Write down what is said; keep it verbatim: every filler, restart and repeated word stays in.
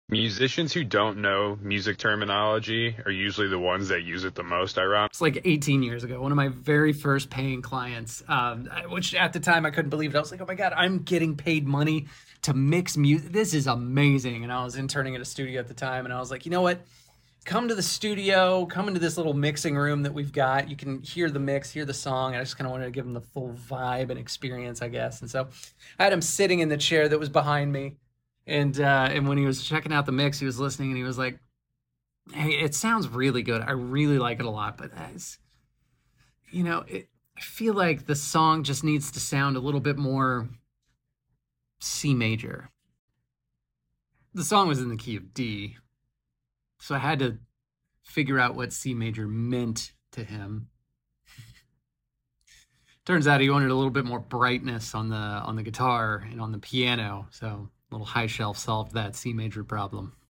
Musicians who don't know music terminology are usually the ones that use it the most, ironically. It's like eighteen years ago, one of my very first paying clients, um, which at the time I couldn't believe it. I was like, oh my God, I'm getting paid money to mix music. This is amazing. And I was interning at a studio at the time, and I was like, you know what? Come to the studio, come into this little mixing room that we've got. You can hear the mix, hear the song. And I just kind of wanted to give him the full vibe and experience, I guess. And so I had him sitting in the chair that was behind me. And uh, and when he was checking out the mix, he was listening and he was like, hey, it sounds really good. I really like it a lot, but that's, you know, it, I feel like the song just needs to sound a little bit more C major. The song was in the key of D, so I had to figure out what C major meant to him. Turns out he wanted a little bit more brightness on the on the guitar and on the piano, so a little high shelf solved that C major problem.